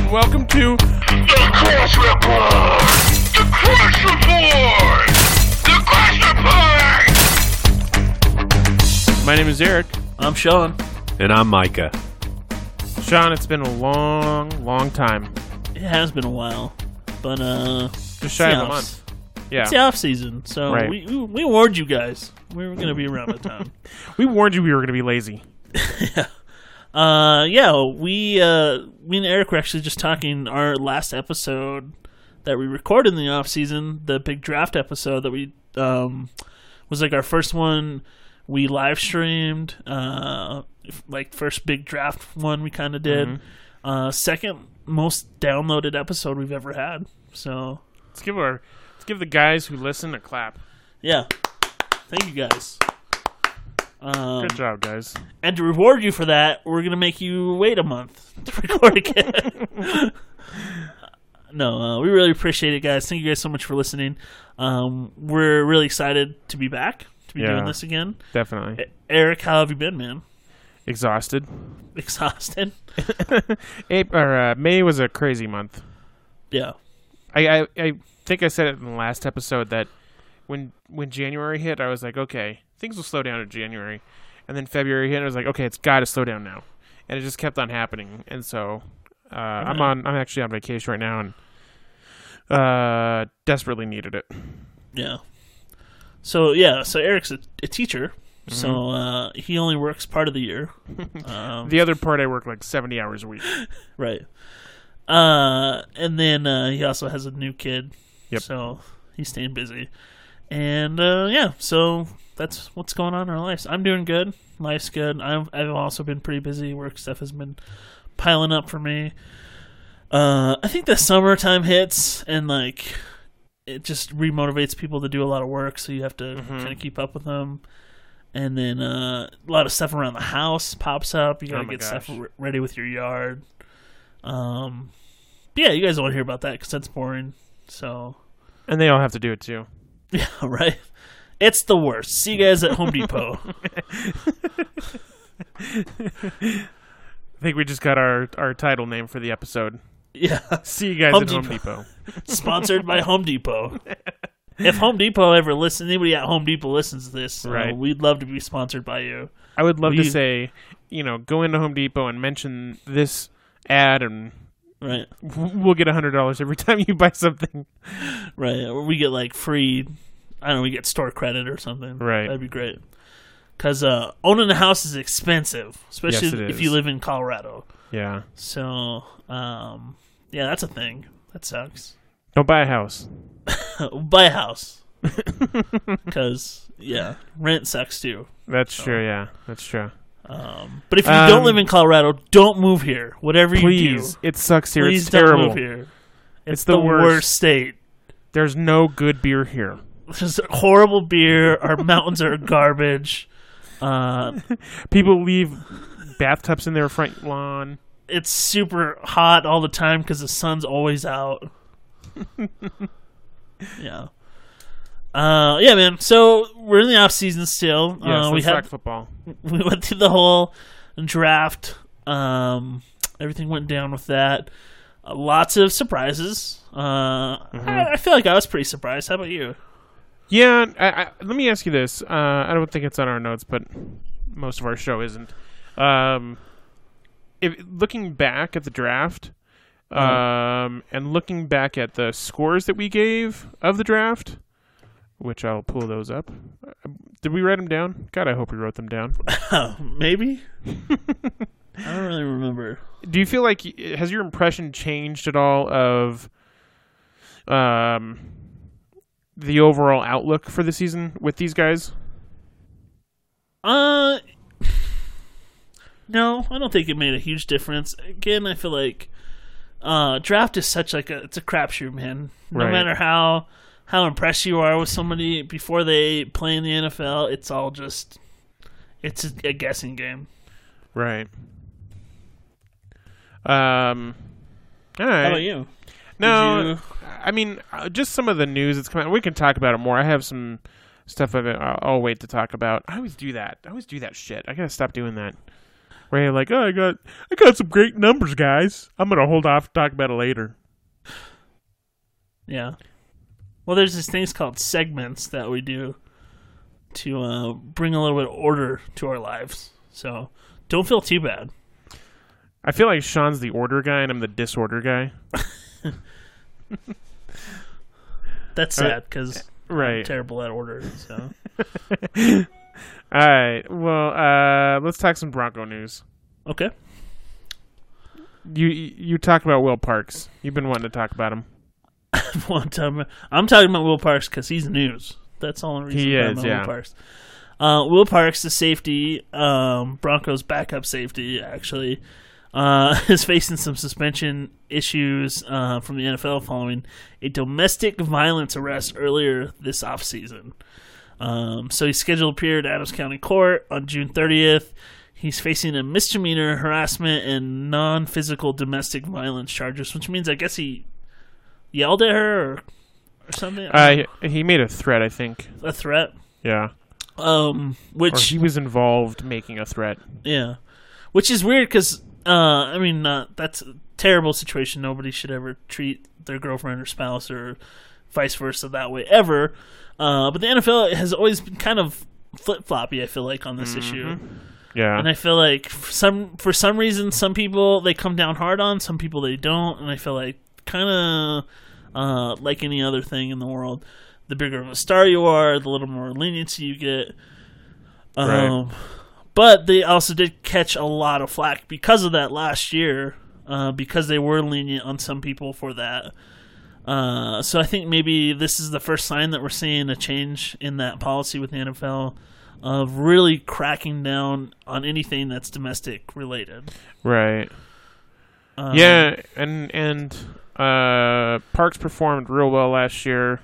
and welcome to The Crash Report! The Crash Report! The Crash Report! My name is Eric. I'm Sean. And I'm Micah. Sean, it's been a long time. It has been a while, but Just shy of a month. Yeah. It's the off season, so Right. we warned you guys we were going to be around the time. We warned you we were going to be lazy. Me and Eric were actually just talking our last episode that we recorded in the off season, the big draft episode that we was like our first one we live streamed, like first big draft one we kind of did. Mm-hmm. Second most downloaded episode we've ever had. So Let's give the guys who listen a clap. yeah, thank you guys. Good job, guys. And to reward you for that, we're going to make you wait a month to record again. We really appreciate it, guys. Thank you guys so much for listening. We're really excited to be back, to be doing this again. Definitely. Eric, how have you been, man? Exhausted. Exhausted? May was a crazy month. Yeah. I think I said it in the last episode that when January hit, I was like, okay, things will slow down in January. And then February hit, and I was like, okay, it's got to slow down now. And it just kept on happening. And so I'm actually on vacation right now and desperately needed it. Yeah. So Eric's a teacher. Mm-hmm. So he only works part of the year. The other part, I work like 70 hours a week. Right. And then he also has a new kid. Yep. So he's staying busy. And so that's what's going on in our lives. I'm doing good. Life's good. I've also been pretty busy. Work stuff has been piling up for me. I think the summertime hits and like it just remotivates people to do a lot of work, so you have to kind of keep up with them. And then a lot of stuff around the house pops up. You gotta get stuff ready with your yard. Yeah, you guys don't want to hear about that because that's boring. So, and they all have to do it too. Yeah, right. It's the worst. See you guys at Home Depot. I think we just got our title name for the episode. Yeah. See you guys at Home Depot. Sponsored by Home Depot. If Home Depot ever listens, anybody at Home Depot listens to this, right. We'd love to be sponsored by you. I would love to say, go into Home Depot and mention this ad and right. We'll get $100 every time you buy something. Right. Or we get like free, we get store credit or something. Right. That'd be great. Because owning a house is expensive, especially if you live in Colorado. Yeah. So, that's a thing. That sucks. Don't buy a house. Buy a house. Because, rent sucks too. That's true, yeah. That's true. But if you don't live in Colorado, don't move here. Whatever you do. Please. It sucks here. Please it's terrible. Don't move here. It's the worst state. There's no good beer here. There's horrible beer. Our mountains are garbage. People leave bathtubs in their front lawn. It's super hot all the time because the sun's always out. Yeah. Man. So we're in the off season still. Yes, we had football. We went through the whole draft. Everything went down with that. Lots of surprises. I feel like I was pretty surprised. How about you? Yeah. Let me ask you this. I don't think it's on our notes, but most of our show isn't. Looking back at the draft, and looking back at the scores that we gave of the draft, which I'll pull those up. Did we write them down? God, I hope we wrote them down. Maybe. I don't really remember. Do you feel like has your impression changed at all of the overall outlook for the season with these guys? No, I don't think it made a huge difference. Again, I feel like draft is such it's a crapshoot, man. No matter how impressed you are with somebody before they play in the NFL, it's all just it's a guessing game. Right. All right. How about you? No, I mean, just some of the news that's coming out. We can talk about it more. I have some stuff I'll wait to talk about. I always do that. I always do that shit. I gotta stop doing that. Where you're like, oh, I got some great numbers, guys. I'm gonna hold off to talk about it later. Yeah. Well, there's these things called segments that we do to bring a little bit of order to our lives. So don't feel too bad. I feel like Sean's the order guy and I'm the disorder guy. That's sad because right. I'm terrible at order. So. All right. Well, let's talk some Bronco news. Okay. You talked about Will Parks. You've been wanting to talk about him. I'm talking about Will Parks because he's news. That's all the reason he I'm is, talking about yeah. Will Parks. Will Parks, the safety, Broncos backup safety, actually, is facing some suspension issues from the NFL following a domestic violence arrest earlier this offseason. So he's scheduled to appear at Adams County Court on June 30th. He's facing a misdemeanor harassment and non-physical domestic violence charges, which means I guess he yelled at her or something. He made a threat, I think. A threat? Yeah. Which or he was involved making a threat. Yeah. Which is weird because, that's a terrible situation. Nobody should ever treat their girlfriend or spouse or vice versa that way ever. But the NFL has always been kind of flip-floppy, I feel like, on this issue. Yeah. And I feel like for some reason, some people they come down hard on, some people they don't. And I feel like kind of like any other thing in the world, the bigger of a star you are, the little more leniency you get. Right. But they also did catch a lot of flack because of that last year, because they were lenient on some people for that. So I think maybe this is the first sign that we're seeing a change in that policy with the NFL of really cracking down on anything that's domestic related. Right. Yeah, and Parks performed real well last year.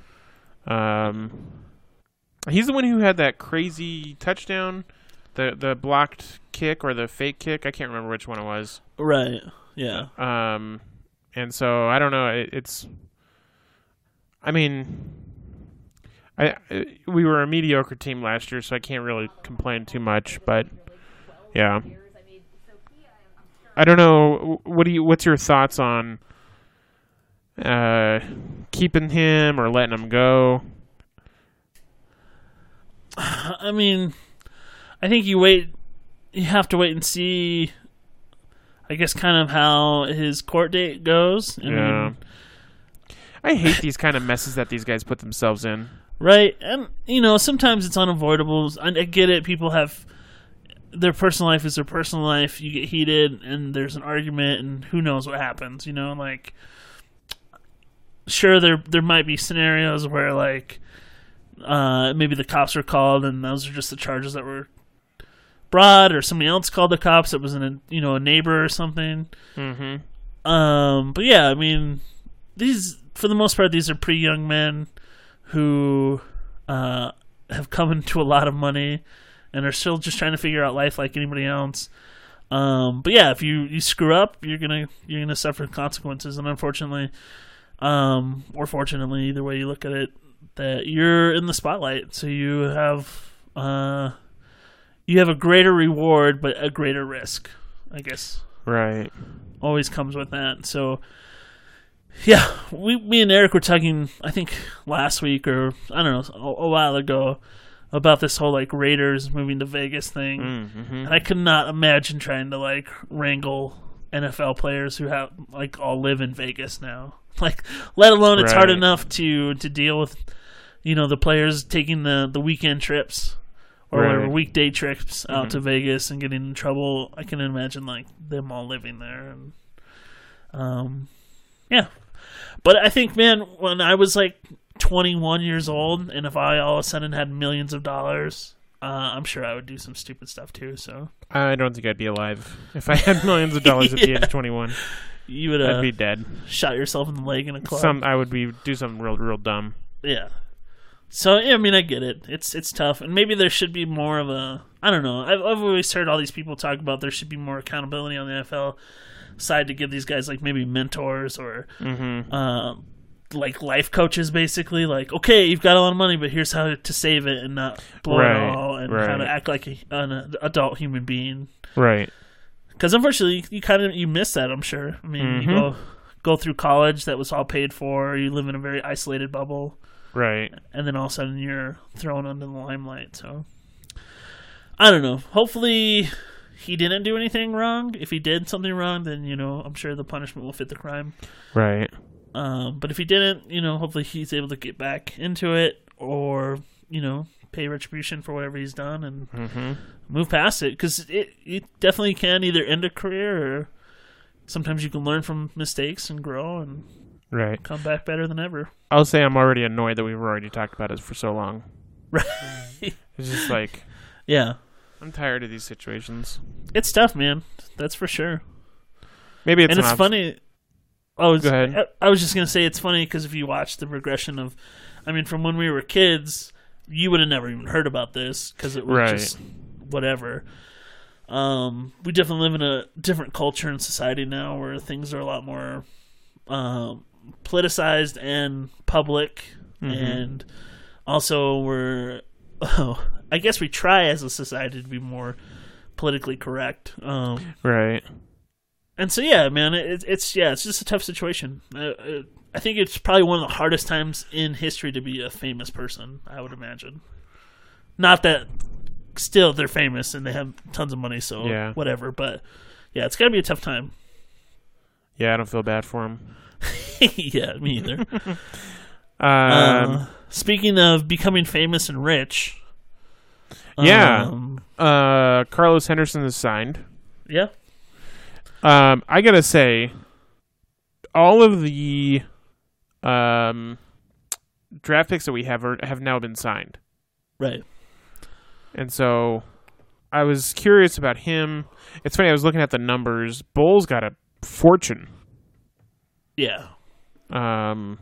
He's the one who had that crazy touchdown, the blocked kick or the fake kick. I can't remember which one it was. Right. Yeah. And so I don't know. We were a mediocre team last year, so I can't really complain too much. But yeah, I don't know. What's your thoughts on keeping him or letting him go? I mean, I think you have to wait and see, I guess, kind of how his court date goes. I hate these kind of messes that these guys put themselves in. Right. And, sometimes it's unavoidable. I get it. People have their personal life is their personal life. You get heated and there's an argument and who knows what happens, sure, there might be scenarios where, maybe the cops are called and those are just the charges that were brought, or somebody else called the cops. It was a neighbor or something. Mm-hmm. But yeah, these, for the most part, these are pretty young men who have come into a lot of money and are still just trying to figure out life like anybody else. But yeah, if you screw up, you're gonna suffer consequences, and unfortunately, or fortunately, either way you look at it, that you're in the spotlight, so you have a greater reward but a greater risk, I guess. Right. Always comes with that. So yeah, me and Eric were talking, I think last week or I don't know, a while ago, about this whole Raiders moving to Vegas thing. Mm-hmm. And I could not imagine trying to wrangle NFL players who have all live in Vegas now. Let alone it's hard enough to deal with, the players taking the weekend trips or whatever, weekday trips out to Vegas and getting in trouble. I can imagine them all living there, and yeah. But I think, man, when I was 21 years old, and if I all of a sudden had millions of dollars, I'm sure I would do some stupid stuff too. So I don't think I'd be alive if I had millions of dollars at the age of 21. You would I'd be dead. Shot yourself in the leg in a club. I would do something real dumb. Yeah. So yeah, I get it. It's tough, and maybe there should be more of a. I don't know. I've always heard all these people talk about there should be more accountability on the NFL side to give these guys maybe mentors or life coaches, basically. Okay, you've got a lot of money, but here's how to save it and not blow it all, and how to act like an adult human being. Right. Because unfortunately, you miss that. I'm sure. I mean, you go through college that was all paid for. You live in a very isolated bubble, Right. and then all of a sudden you're thrown under the limelight. So I don't know. Hopefully, he didn't do anything wrong. If he did something wrong, then I'm sure the punishment will fit the crime. Right. But if he didn't, hopefully he's able to get back into it, or pay retribution for whatever he's done and move past it. Because it definitely can either end a career, or sometimes you can learn from mistakes and grow and Right. come back better than ever. I'll say I'm already annoyed that we've already talked about it for so long. Right. It's just like, Yeah. I'm tired of these situations. It's tough, man. That's for sure. Maybe it's And it's funny. Go ahead. I was just going to say it's funny because if you watch the progression of, from when we were kids, you would have never even heard about this because it was just whatever. We definitely live in a different culture and society now where things are a lot more politicized and public, and also I guess we try as a society to be more politically correct. Right. And so, yeah, man, it's just a tough situation. I think it's probably one of the hardest times in history to be a famous person, I would imagine. Not that still they're famous and they have tons of money, so whatever. But, yeah, it's got to be a tough time. Yeah, I don't feel bad for him. Yeah, me either. Speaking of becoming famous and rich. Carlos Henderson is signed. Yeah. I gotta say, all of the draft picks that we have now been signed. Right. And so I was curious about him. It's funny, I was looking at the numbers. Bulls got a fortune. Yeah. And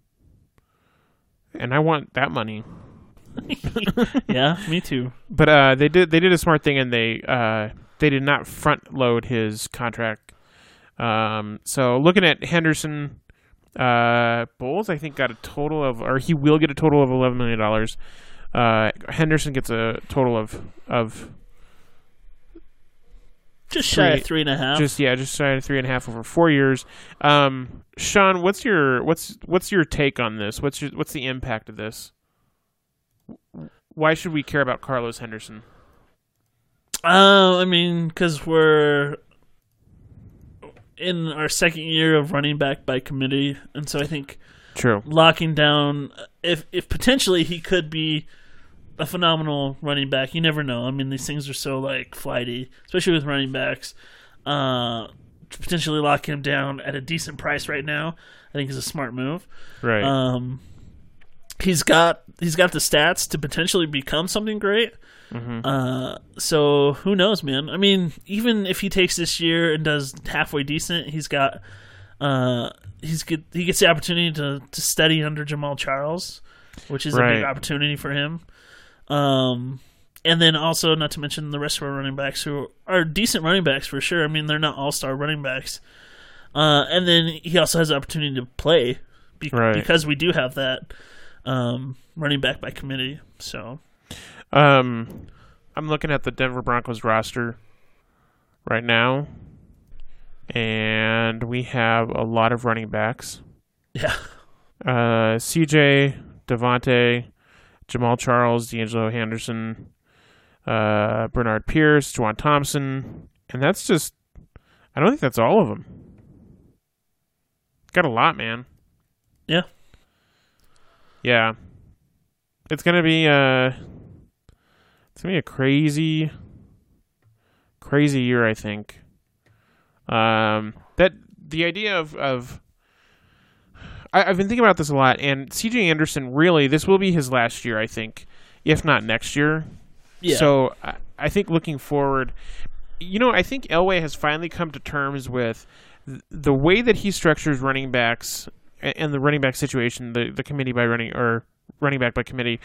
I want that money. Yeah, me too. But they did a smart thing, and they did not front load his contract. So looking at Henderson, Bulls I think got a total of, or he will get a total of $11 million. Henderson gets a total of just shy of 3.5. Just shy of 3.5 over 4 years. Sean, what's your take on this? What's the impact of this? Why should we care about Carlos Henderson? Because we're in our second year of running back by committee, and so I think locking down if potentially he could be a phenomenal running back. You never know. These things are so flighty, especially with running backs. Potentially locking him down at a decent price right now, I think is a smart move. Right. He's got the stats to potentially become something great. So who knows, man? Even if he takes this year and does halfway decent, he gets the opportunity to study under Jamal Charles, which is a big opportunity for him. And then also, not to mention the rest of our running backs who are decent running backs for sure. They're not all-star running backs. And then he also has the opportunity to play because we do have that running back by committee. So, I'm looking at the Denver Broncos roster right now, and we have a lot of running backs. Yeah. CJ, Devontae, Jamal Charles, D'Angelo Henderson, Bernard Pierce, Juwan Thompson, and that's just, I don't think that's all of them. Got a lot, man. Yeah. Yeah. It's gonna be a crazy year, I think. That the idea of I've been thinking about this a lot, and CJ Anderson, really, this will be his last year, I think, if not next year. Yeah. So I think looking forward, I think Elway has finally come to terms with the way that he structures running backs and the running back situation, the committee by running back by committee,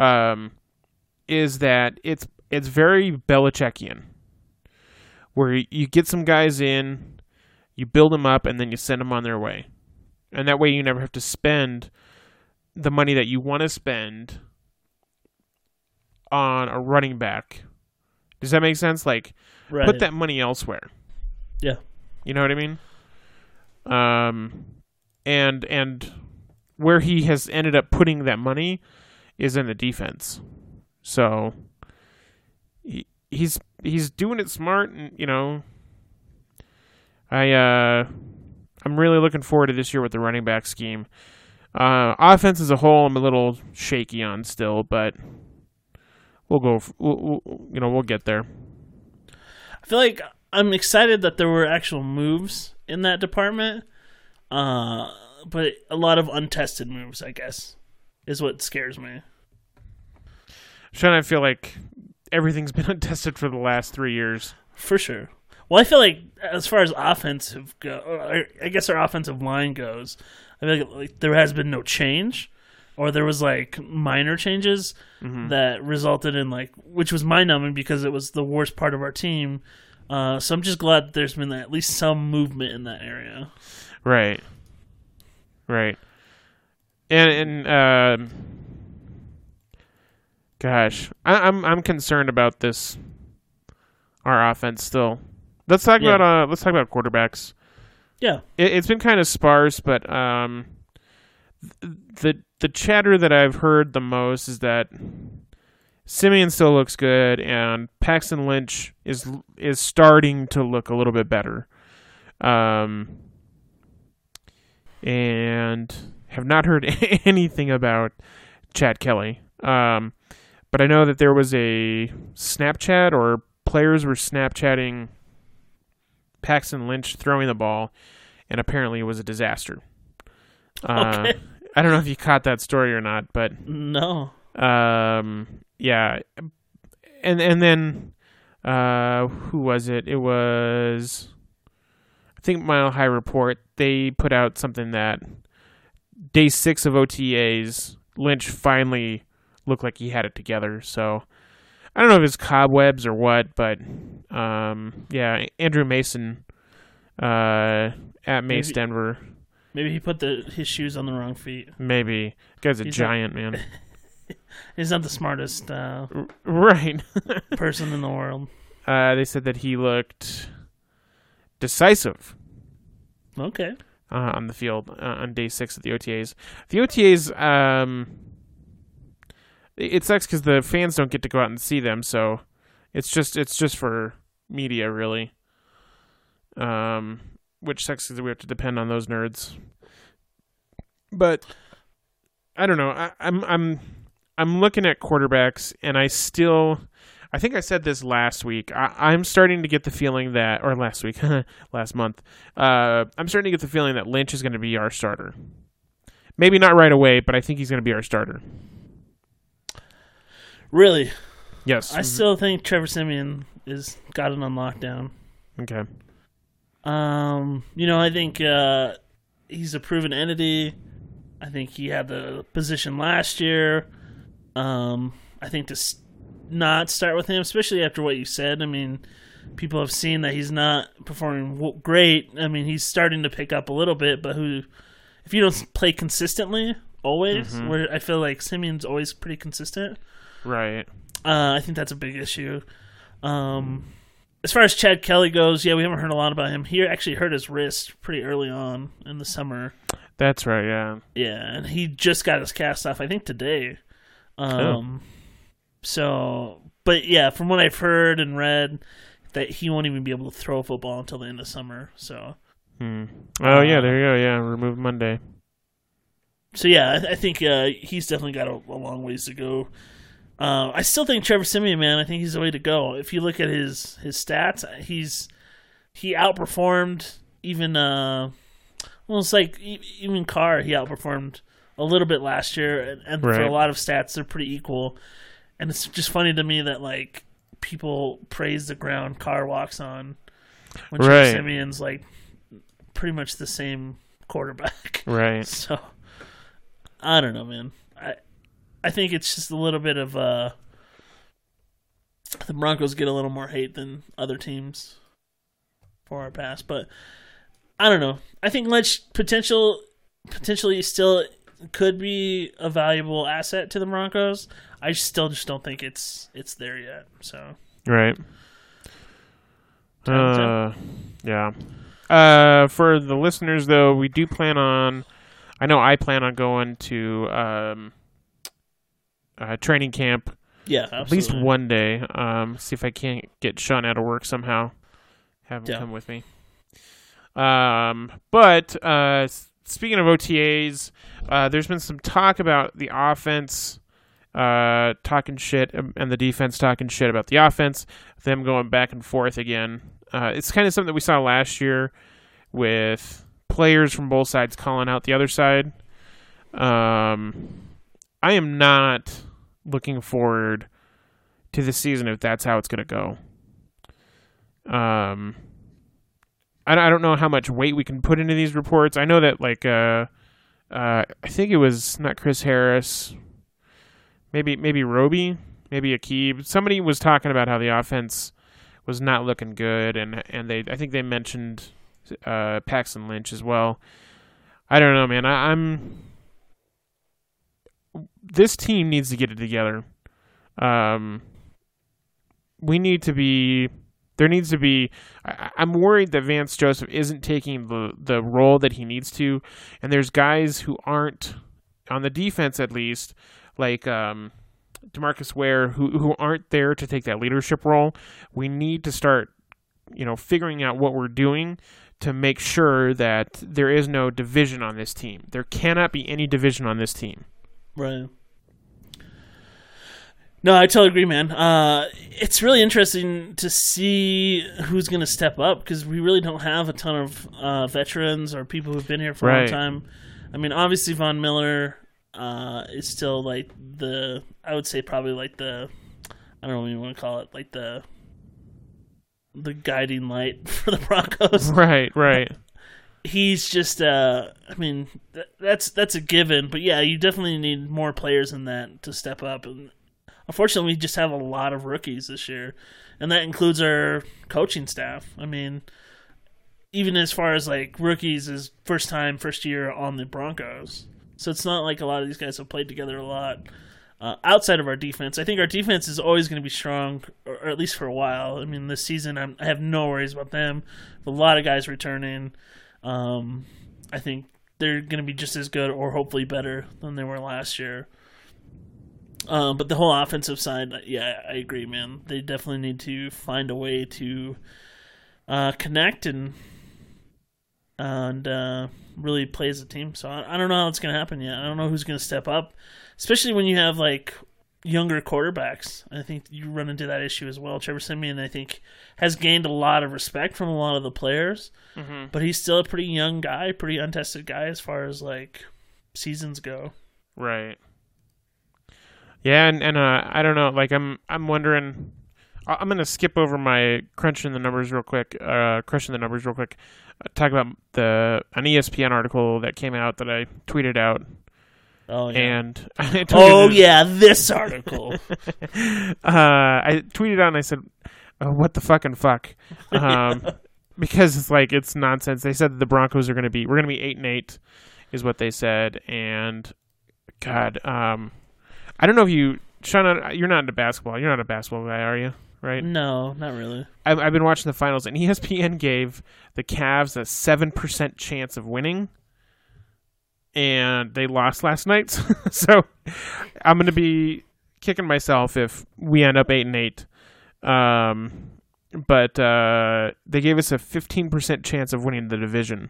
is that it's very Belichickian, where you get some guys in, you build them up, and then you send them on their way. And that way you never have to spend the money that you want to spend on a running back. Does that make sense? Put that money elsewhere. Yeah. You know what I mean? And where he has ended up putting that money is in the defense. So he's doing it smart, and I'm really looking forward to this year with the running back scheme. Offense as a whole, I'm a little shaky on still, but we'll get there. I feel like I'm excited that there were actual moves in that department, but a lot of untested moves, I guess, is what scares me. I'm trying to feel like everything's been untested for the last 3 years. For sure. Well, I feel like as far as offensive I guess our offensive line goes, I feel like there has been no change, or there was like minor changes that resulted in which was mind-numbing because it was the worst part of our team. So I'm just glad that there's been at least some movement in that area. Right. And gosh, I'm concerned about this. Our offense still. Let's talk about quarterbacks. Yeah, it's been kind of sparse, but the chatter that I've heard the most is that Simeon still looks good, and Paxton Lynch is starting to look a little bit better. And have not heard anything about Chad Kelly. But I know that there was a Snapchat, or players were Snapchatting Paxton Lynch throwing the ball, and apparently it was a disaster. Okay. I don't know if you caught that story or not, but no. Yeah, and then who was it? It was, I think, Mile High Report. They put out something that day 6 of OTAs, Lynch finally looked like he had it together. So I don't know if it's cobwebs or what, but yeah, Andrew Mason at Mace Denver. Maybe he put his shoes on the wrong feet. Maybe. The guy's a giant, man. He's not the smartest right person in the world. They said that he looked decisive. Okay. On the field on day 6 of the OTAs. The OTAs, it sucks because the fans don't get to go out and see them, so it's just for media, really. Which sucks because we have to depend on those nerds. But I don't know. I'm looking at quarterbacks, and I think I said this last week. I'm starting to get the feeling that, or last week, last month, I'm starting to get the feeling that Lynch is going to be our starter. Maybe not right away, but I think he's going to be our starter. Really? Yes. I still think Trevor Siemian is got it on lockdown. Okay. I think he's a proven entity. I think he had the position last year. I think to not start with him, especially after what you said. I mean, people have seen that he's not performing great. I mean, he's starting to pick up a little bit, but if you don't play consistently, always, where I feel like Simeon's always pretty consistent. Right. I think that's a big issue. As far as Chad Kelly goes, yeah, we haven't heard a lot about him. He actually hurt his wrist pretty early on in the summer. That's right, yeah. Yeah, and he just got his cast off, I think, today. So, but yeah, from what I've heard and read, that he won't even be able to throw a football until the end of summer. So. Oh yeah, there you go. Yeah, remove Monday. So yeah, I think he's definitely got a long ways to go. I still think Trevor Siemian, man, I think he's the way to go. If you look at his stats, he outperformed even it's like even Carr. He outperformed a little bit last year, and right. For a lot of stats, they're pretty equal. And it's just funny to me that like people praise the ground Carr walks on, when right. Trevor Siemian's like pretty much the same quarterback. Right. So I don't know, man. I think it's just a little bit of the Broncos get a little more hate than other teams for our past, but I don't know. I think Lynch potentially still could be a valuable asset to the Broncos. I still just don't think it's there yet. So right. Yeah. For the listeners, though, we do plan on. I know I plan on going to training camp. Yeah, absolutely. At least one day. See if I can't get Sean out of work somehow. Have him come with me. But speaking of OTAs, there's been some talk about the offense talking shit and the defense talking shit about the offense, them going back and forth again. It's kind of something that we saw last year with players from both sides calling out the other side. I am not looking forward to the season if that's how it's going to go. I don't know how much weight we can put into these reports. I know that, like, I think it was not Chris Harris, maybe Roby, maybe Akib. Somebody was talking about how the offense was not looking good, and I think they mentioned Paxton Lynch as well. I don't know, man. This team needs to get it together. We need to be. There needs to be. I'm worried that Vance Joseph isn't taking the role that he needs to, and there's guys who aren't on the defense, at least, like DeMarcus Ware, who aren't there to take that leadership role. We need to start, figuring out what we're doing to make sure that there is no division on this team. There cannot be any division on this team. Right. No, I totally agree, man. It's really interesting to see who's going to step up because we really don't have a ton of veterans or people who've been here for a long time. I mean, obviously Von Miller is still like I would say probably like I don't know what you want to call it, like the guiding light for the Broncos. Right. He's just, I mean, that's a given. But yeah, you definitely need more players than that to step up. And unfortunately, we just have a lot of rookies this year, and that includes our coaching staff. I mean, even as far as like rookies is first year on the Broncos. So it's not like a lot of these guys have played together a lot. Outside of our defense, I think our defense is always going to be strong, or at least for a while. I mean, this season I have no worries about them. A lot of guys returning. I think they're going to be just as good or hopefully better than they were last year. But the whole offensive side, yeah, I agree, man. They definitely need to find a way to connect and really play as a team. So I don't know how it's going to happen yet. I don't know who's going to step up, especially when you have like younger quarterbacks. I think you run into that issue as well. Trevor Siemian, I think, has gained a lot of respect from a lot of the players, but he's still a pretty young guy, pretty untested guy as far as like seasons go. Right. Yeah, and I don't know. Like I'm wondering. I'm gonna skip over my crushing the numbers real quick. Talk about an ESPN article that came out that I tweeted out. Oh yeah. And this article. I tweeted out and I said, "What the fucking fuck?" Because it's nonsense. They said that the Broncos we're gonna be 8-8, is what they said, and God, I don't know if Sean, you're not into basketball. You're not a basketball guy, are you? Right? No, not really. I've been watching the finals, and ESPN gave the Cavs a 7% chance of winning, and they lost last night. So I'm going to be kicking myself if we end up 8-8. But they gave us a 15% chance of winning the division.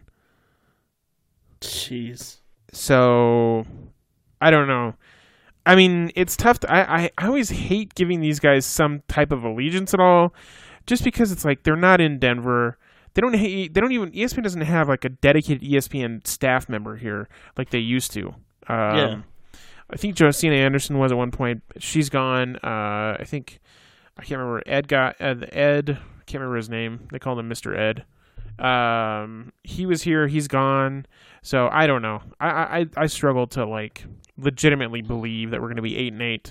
Jeez. So I don't know. I mean, it's tough. I always hate giving these guys some type of allegiance at all, just because it's like they're not in Denver. They don't even ESPN doesn't have like a dedicated ESPN staff member here like they used to. Yeah. I think Josina Anderson was at one point. She's gone. I can't remember. Ed. Can't remember his name. They called him Mr. Ed. He was here. He's gone. So I don't know. I struggle to like legitimately believe that we're going to be 8-8,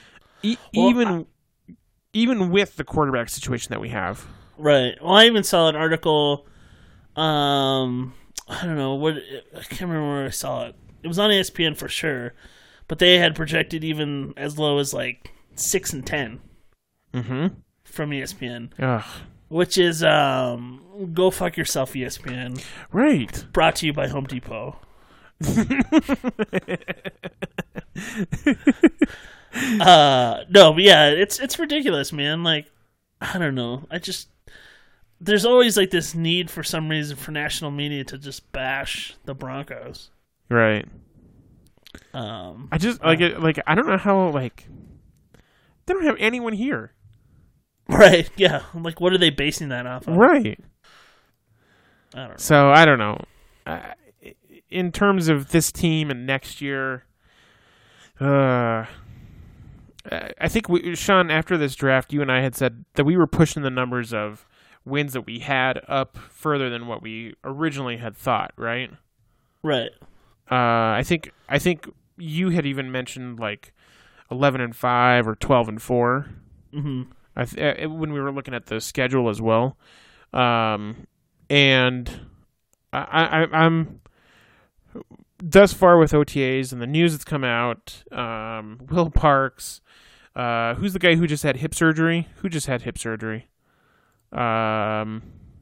even with the quarterback situation that we have. Right. Well, I even saw an article. I don't know what. I can't remember where I saw it. It was on ESPN for sure, but they had projected even as low as like 6-10 from ESPN. Ugh. which is Go Fuck Yourself, ESPN. Right. Brought to you by Home Depot. No, but yeah, it's ridiculous, man. Like, I don't know. There's always like this need for some reason for national media to just bash the Broncos. Right. I just I don't know how they don't have anyone here. Right. Yeah. Like, what are they basing that off of? Right. I don't know. So I don't know. In terms of this team and next year, I think Sean, after this draft, you and I had said that we were pushing the numbers of wins that we had up further than what we originally had thought, right? Right. I think you had even mentioned like 11-5 or 12-4. Mm-hmm. When we were looking at the schedule as well, and I'm thus far with OTAs and the news that's come out. Will Parks, who's the guy who just had hip surgery? Who just had hip surgery? Shaq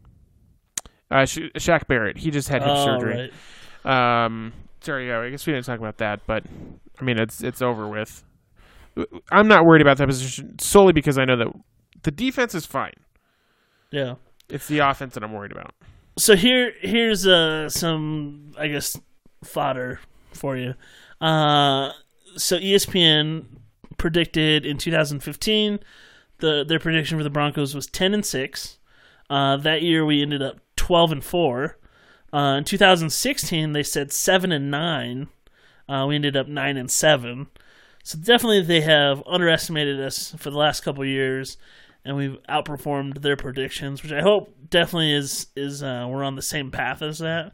Barrett. He just had hip surgery. Right. Sorry, I guess we didn't talk about that, but I mean it's over with. I'm not worried about that position solely because I know that the defense is fine. Yeah. It's the offense that I'm worried about. So here's some, I guess, fodder for you. So ESPN predicted in 2015 their prediction for the Broncos was 10-6. That year we ended up 12-4. In 2016 they said 7-9. We ended up 9-7. So definitely they have underestimated us for the last couple of years, and we've outperformed their predictions, which I hope definitely is we're on the same path as that.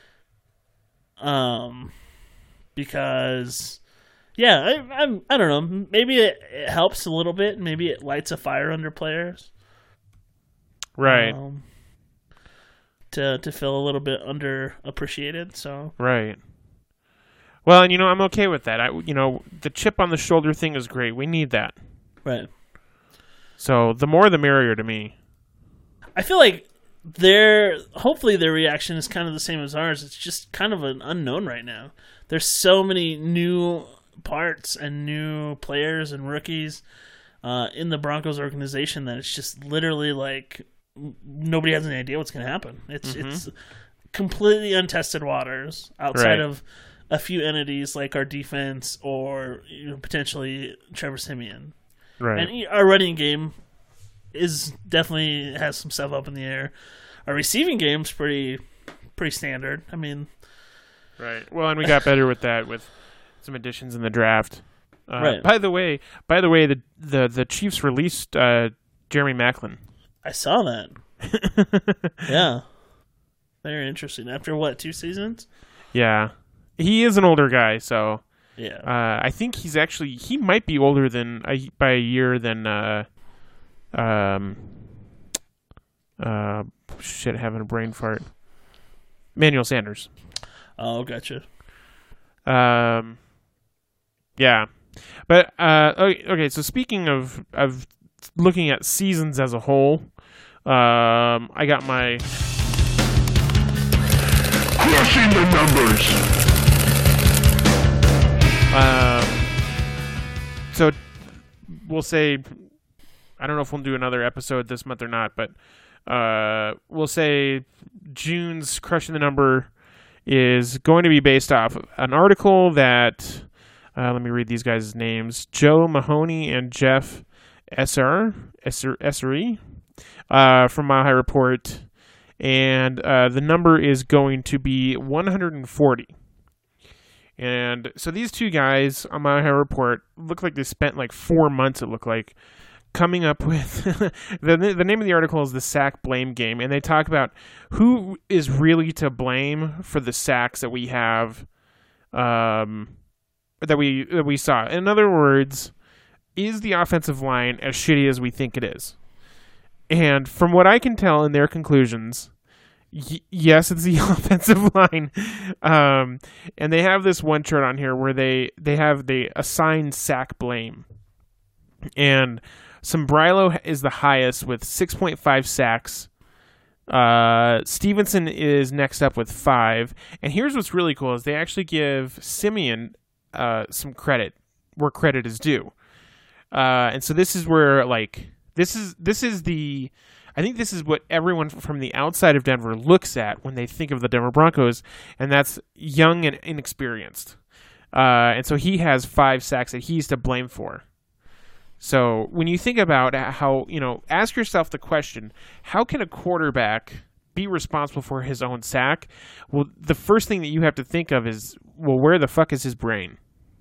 Because yeah, I don't know, maybe it helps a little bit, maybe it lights a fire under players, right? To feel a little bit underappreciated. So right. Well, and I'm okay with that. The chip on the shoulder thing is great. We need that. Right. So the more the merrier to me. I feel like hopefully their reaction is kind of the same as ours. It's just kind of an unknown right now. There's so many new parts and new players and rookies in the Broncos organization that it's just literally like nobody has any idea what's going to happen. It's completely untested waters outside of a few entities like our defense or potentially Trevor Siemian. Right. And our running game definitely has some stuff up in the air. Our receiving game's pretty standard. I mean, right. Well, and we got better with that with some additions in the draft. Right. By the way, the Chiefs released Jeremy Maclin. I saw that. Yeah. Very interesting. After what, 2 seasons? Yeah. He is an older guy, so yeah. I think he might be older by a year than having a brain fart. Manuel Sanders. Oh, gotcha. Yeah. But okay, so speaking of looking at seasons as a whole, I got my crushing the numbers. So we'll say, I don't know if we'll do another episode this month or not, but we'll say June's Crushing the Number is going to be based off an article that, let me read these guys' names, Joe Mahoney and Jeff Essery from Mile High Report, and the number is going to be 140. And so these two guys on Mile High Report look like they spent like 4 months, it looked like, coming up with the name of the article is the sack blame game, and they talk about who is really to blame for the sacks that we have, that we saw. In other words, is the offensive line as shitty as we think it is? And from what I can tell in their conclusions, yes, it's the offensive line. And they have this one chart on here where they assign sack blame. And Sombrilo is the highest with 6.5 sacks. Stevenson is next up with 5. And here's what's really cool is they actually give Siemian some credit where credit is due. And so this is where, like, this is the, I think this is what everyone from the outside of Denver looks at when they think of the Denver Broncos, and that's young and inexperienced. And so he has 5 sacks that he's to blame for. So when you think about how, ask yourself the question, how can a quarterback be responsible for his own sack? Well, the first thing that you have to think of is, well, where the fuck is his brain?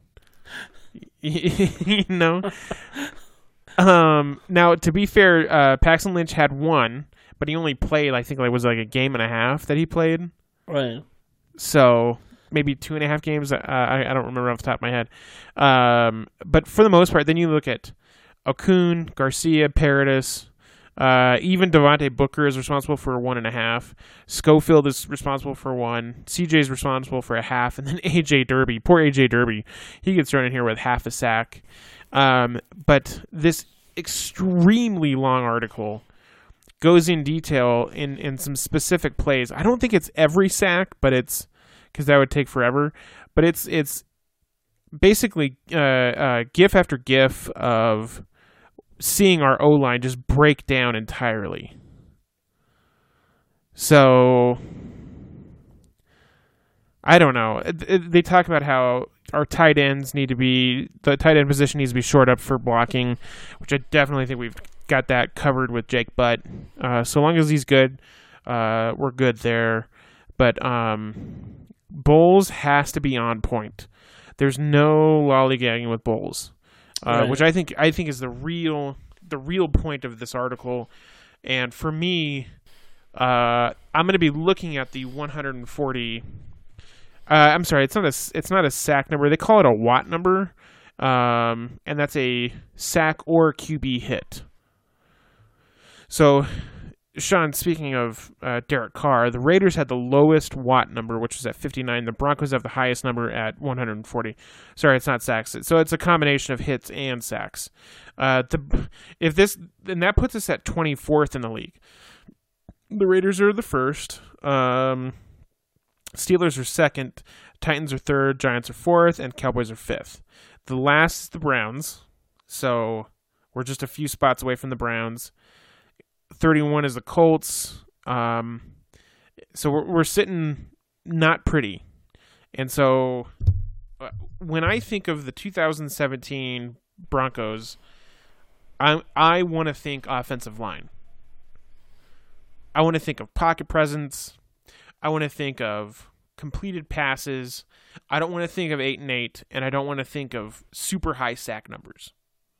Now, to be fair, Paxton Lynch had 1, but he only played, I think, was a game and a half that he played. Right. So maybe 2.5 games. I don't remember off the top of my head. But for the most part, then you look at Okun, Garcia, Paradis. Even Devontae Booker is responsible for 1.5. Schofield is responsible for 1. CJ is responsible for 0.5. And then AJ Derby, poor AJ Derby, he gets thrown in here with 0.5 sack. But this extremely long article goes in detail in some specific plays. I don't think it's every sack, but it's, because that would take forever. But it's basically GIF after GIF of seeing our O-line just break down entirely. So I don't know. They talk about how our tight ends the tight end position needs to be shored up for blocking, which I definitely think we've got that covered with Jake Butt. So long as he's good, we're good there. But Bowles has to be on point. There's no lollygagging with Bowles, right. Which I think is the real point of this article. And for me, I'm going to be looking at the 140. I'm sorry, it's not a sack number. They call it a watt number, and that's a sack or QB hit. So, Sean, speaking of Derek Carr, the Raiders had the lowest watt number, which was at 59. The Broncos have the highest number at 140. Sorry, it's not sacks. So it's a combination of hits and sacks. Then that puts us at 24th in the league. The Raiders are the first. Steelers are second. Titans are third. Giants are fourth, and Cowboys are fifth. The last is the Browns. So we're just a few spots away from the Browns. 31 is the Colts. So we're sitting not pretty. And so when I think of the 2017 Broncos, I want to think offensive line. I want to think of pocket presence. I want to think of completed passes. I don't want to think of 8-8, and I don't want to think of super high sack numbers.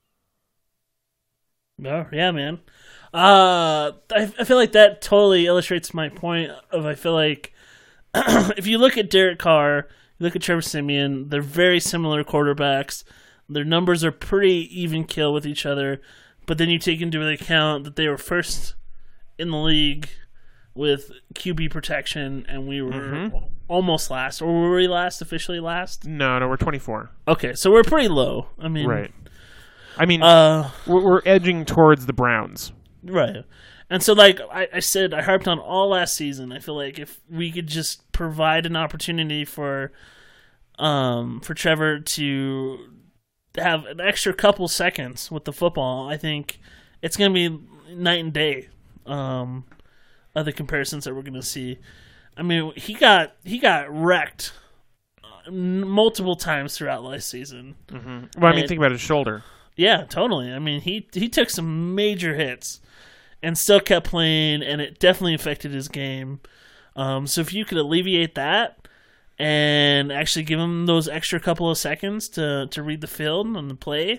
No, yeah, man. I feel like that totally illustrates my point of, I feel like if you look at Derek Carr, you look at Trevor Siemian, they're very similar quarterbacks. Their numbers are pretty even kill with each other, but then you take into account that they were first in the league with QB protection, and we were almost last. Or were we officially last? No, we're 24. Okay, so we're pretty low. I mean, right. I mean, we're edging towards the Browns. Right. And so, like I said, I harped on all last season. I feel like if we could just provide an opportunity for Trevor to have an extra couple seconds with the football, I think it's going to be night and day of the comparisons that we're going to see. I mean, he got wrecked multiple times throughout last season. Mm-hmm. Well, I mean, think about his shoulder. Yeah, totally. I mean, he took some major hits and still kept playing, and it definitely affected his game. So if you could alleviate that and actually give him those extra couple of seconds to read the field and the play,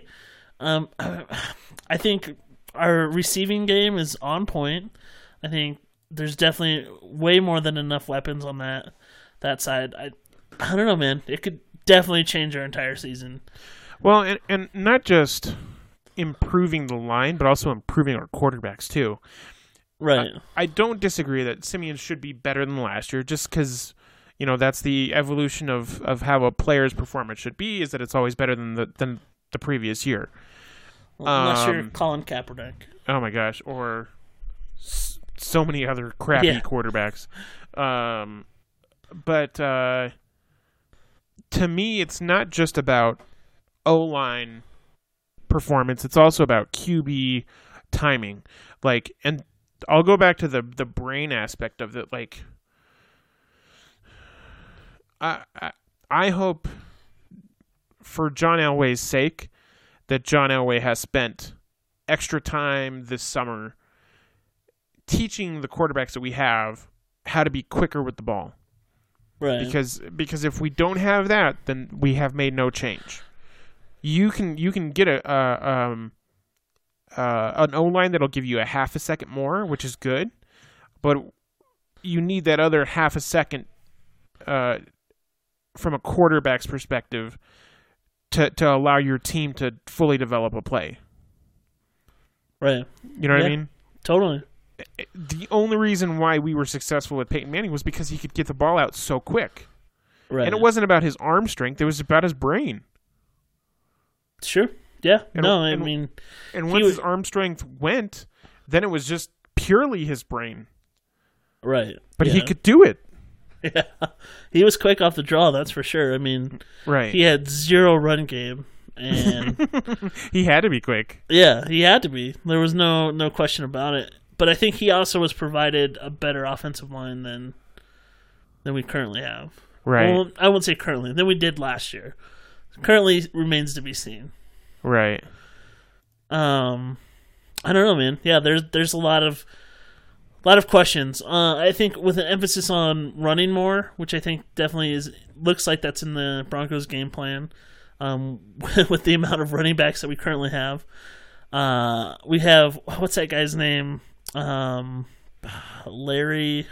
I think our receiving game is on point. I think there's definitely way more than enough weapons on that side. I don't know, man. It could definitely change our entire season. Well, and not just improving the line, but also improving our quarterbacks too. Right. I don't disagree that Siemian should be better than last year, just because that's the evolution of how a player's performance should be. Is that it's always better than the previous year. Unless you're Colin Kaepernick. Oh my gosh, or so many other crappy quarterbacks. But to me, it's not just about O-line performance. It's also about QB timing. And I'll go back to the brain aspect of it. I hope, for John Elway's sake, that John Elway has spent extra time this summer teaching the quarterbacks that we have how to be quicker with the ball. Right. Because if we don't have that, then we have made no change. You can get an O-line that'll give you a half a second more, which is good, but you need that other half a second from a quarterback's perspective to allow your team to fully develop a play. Right. You know what I mean? Totally. The only reason why we were successful with Peyton Manning was because he could get the ball out so quick. Right. And it wasn't about his arm strength, it was about his brain. Sure. Yeah. And once his arm strength went, then it was just purely his brain. Right. But he could do it. Yeah. He was quick off the draw, that's for sure. I mean, right. He had zero run game, and he had to be quick. Yeah, he had to be. There was no question about it. But I think he also was provided a better offensive line than we currently have. Right. Well, I won't say currently, than we did last year. Currently remains to be seen. Right. I don't know, man. Yeah, there's a lot of questions. I think with an emphasis on running more, which I think definitely looks like that's in the Broncos' game plan. With the amount of running backs that we currently have, we have, what's that guy's name? Larry.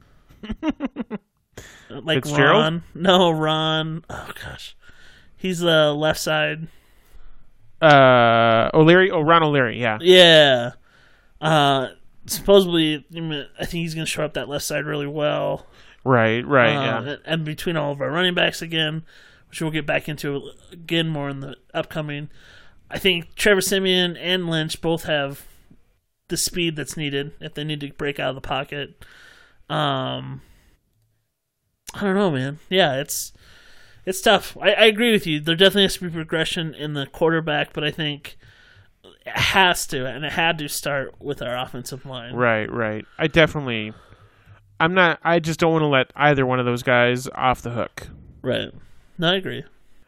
Fitzgerald? Ron. No, Ron. Oh gosh, he's the left side. Ron O'Leary, yeah. Yeah. Supposedly, I think he's going to show up that left side really well. Right, yeah. And between all of our running backs again, which we'll get back into again more in the upcoming. I think Trevor Siemian and Lynch both have the speed that's needed if they need to break out of the pocket. I don't know, man. Yeah, it's tough. I agree with you. There definitely has to be progression in the quarterback, but I think it has to, and it had to start with our offensive line. Right. I just don't want to let either one of those guys off the hook. Right. No, I agree.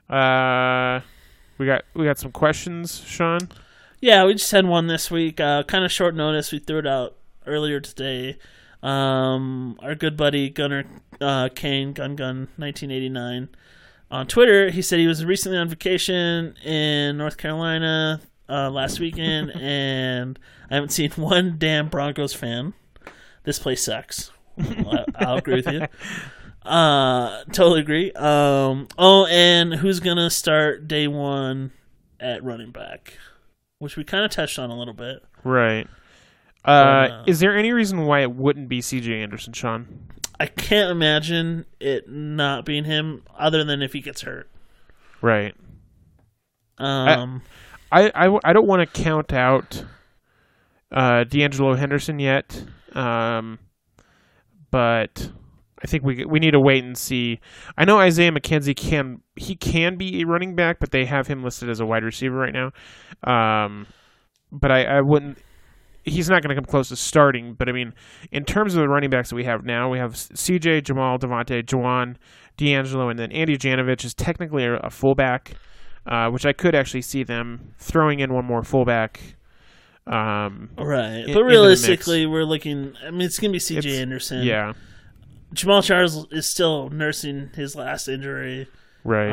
We got some questions, Sean? Yeah, we just had one this week. Kind of short notice. We threw it out earlier today. Our good buddy Gunnar Kane, Gun 1989, on Twitter, he said he was recently on vacation in North Carolina last weekend, and I haven't seen one damn Broncos fan. This place sucks. I'll agree with you. Totally agree. And who's gonna start day one at running back, which we kind of touched on a little bit. Right. Is there any reason why it wouldn't be C.J. Anderson, Sean? I can't imagine it not being him, other than if he gets hurt. Right. I don't want to count out D'Angelo Henderson yet, but I think we need to wait and see. I know Isaiah McKenzie can be a running back, but they have him listed as a wide receiver right now. But I wouldn't. He's not going to come close to starting. But I mean, in terms of the running backs that we have now, we have CJ, Jamal, Devontae, Juwan, D'Angelo, and then Andy Janovich is technically a fullback, which I could actually see them throwing in one more fullback. Right, but realistically, we're looking. I mean, it's going to be CJ Anderson. Yeah. Jamal Charles is still nursing his last injury. Right.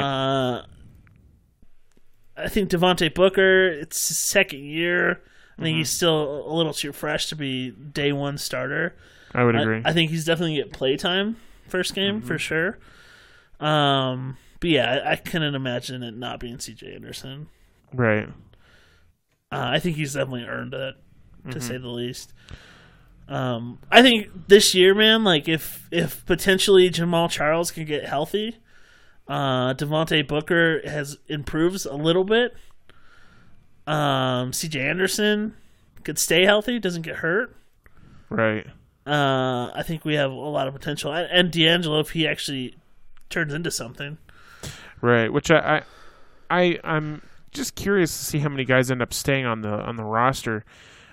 I think Devontae Booker, it's his second year. I think he's still a little too fresh to be day one starter. I would agree. I think he's definitely going to get play time first game for sure. But yeah, I couldn't imagine it not being CJ Anderson. Right. I think he's definitely earned it, to say the least. I think this year, man, like if potentially Jamal Charles can get healthy, Devontae Booker improves a little bit. CJ Anderson could stay healthy, doesn't get hurt. Right. I think we have a lot of potential, and D'Angelo if he actually turns into something. Right. Which I'm just curious to see how many guys end up staying on the roster.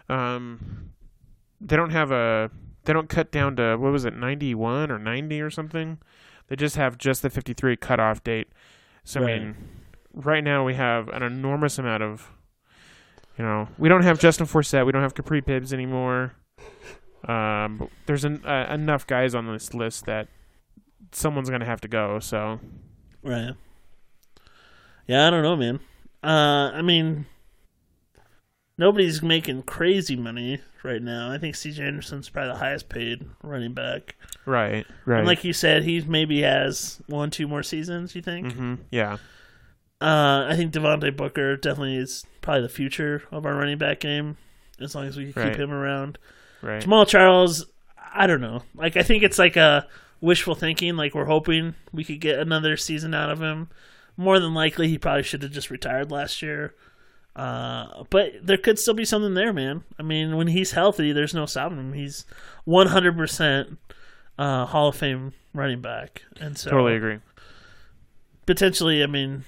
They don't cut down to, what was it, 91 or 90 or something. They just have the 53 cutoff date. So Right. I mean, right now we have an enormous amount of, we don't have Justin Forsett, we don't have Capri Pibbs anymore. But there's enough guys on this list that someone's gonna have to go. So Right. Yeah, I don't know, man. I mean, nobody's making crazy money right now. I think C.J. Anderson's probably the highest paid running back. right. And like you said, he maybe has 1-2 more seasons, you think? Mm-hmm. Yeah. I think Devontae Booker definitely is probably the future of our running back game, as long as we can Right. keep him around. Right. Jamal Charles, I don't know. Like, I think it's like a wishful thinking. Like, we're hoping we could get another season out of him. More than likely, he probably should have just retired last year. But there could still be something there, man. I mean, when he's healthy, there's no stopping him. He's 100% Hall of Fame running back. And so Totally agree. potentially, I mean,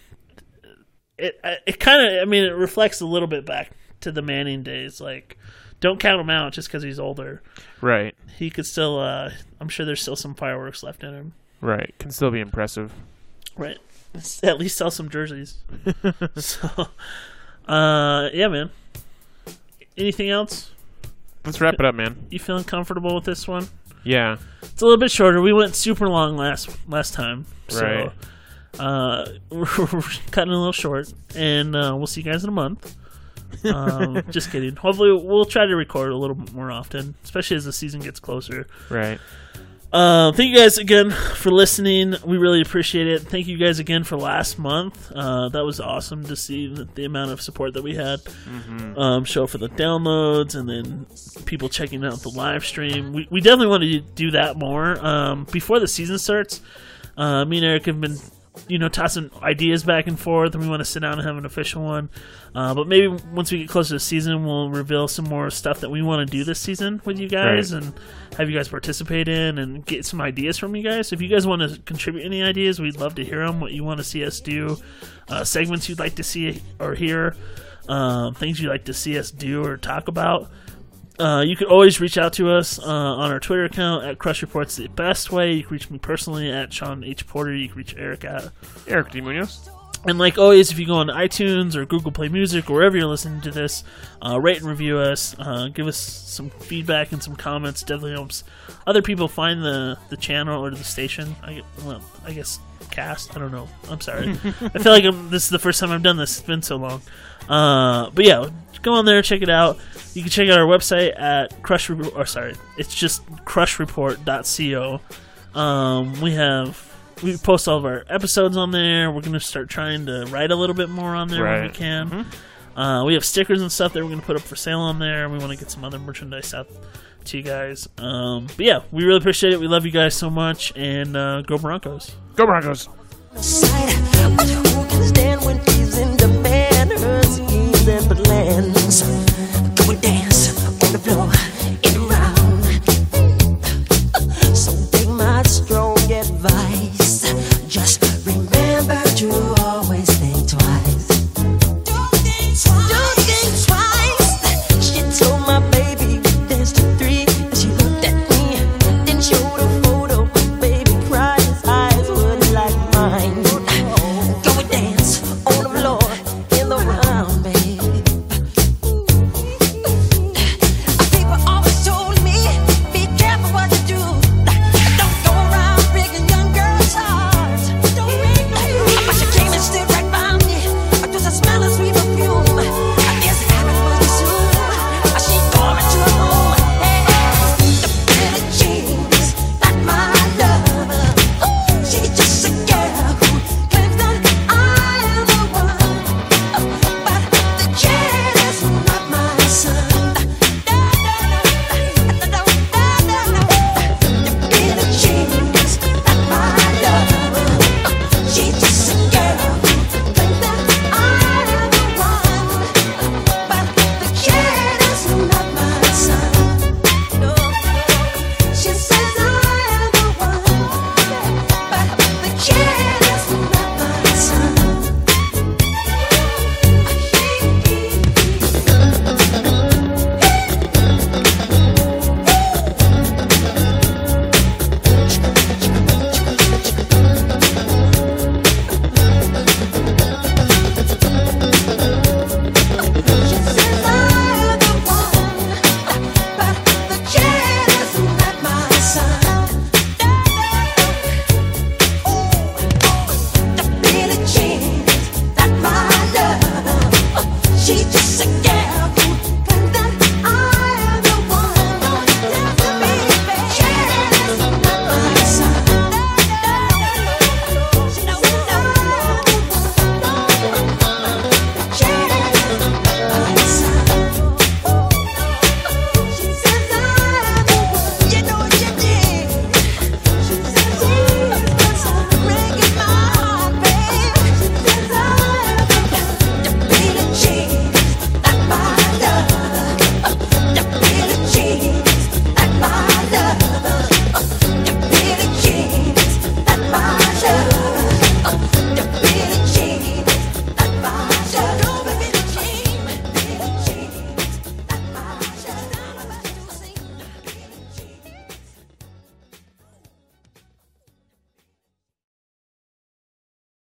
it kind of, I mean, it reflects a little bit back to the Manning days. Like, don't count him out just because he's older. Right. He could still, I'm sure there's still some fireworks left in him. Right. Can still be impressive. Right. At least sell some jerseys. So, yeah, man. Anything else? Let's wrap it up, man. You feeling comfortable with this one? Yeah. It's a little bit shorter. We went super long last time. So, Right. we're cutting a little short. And we'll see you guys in a month. Just kidding. Hopefully, we'll try to record a little bit more often, especially as the season gets closer. Right. Thank you guys again for listening. We really appreciate it. Thank you guys again for last month. That was awesome to see the amount of support that we had. Show for the downloads and then people checking out the live stream. We definitely want to do that more. Before the season starts, me and Eric have been tossing ideas back and forth, and we want to sit down and have an official one. But maybe once we get closer to the season, we'll reveal some more stuff that we want to do this season with you guys, Right. and have you guys participate in and get some ideas from you guys. So if you guys want to contribute any ideas, we'd love to hear them, what you want to see us do, segments you'd like to see or hear, things you'd like to see us do or talk about. You can always reach out to us on our Twitter account at Crush Report's the best way. You can reach me personally at Sean H. Porter. You can reach Eric at Eric D. Munoz. And like always, if you go on iTunes or Google Play Music or wherever you're listening to this, rate and review us. Give us some feedback and some comments. Definitely helps other people find the channel or the station. I guess cast. I don't know. I'm sorry. I feel like this is the first time I've done this. It's been so long. But yeah, go on there, check it out. You can check out our website at it's just crushReport.co. We post all of our episodes on there. We're going to start trying to write a little bit more on there when we Right. can. We have stickers and stuff that we're going to put up for sale on there. We want to get some other merchandise out to you guys. But yeah, we really appreciate it. We love you guys so much. And go Broncos. Go Broncos. Side.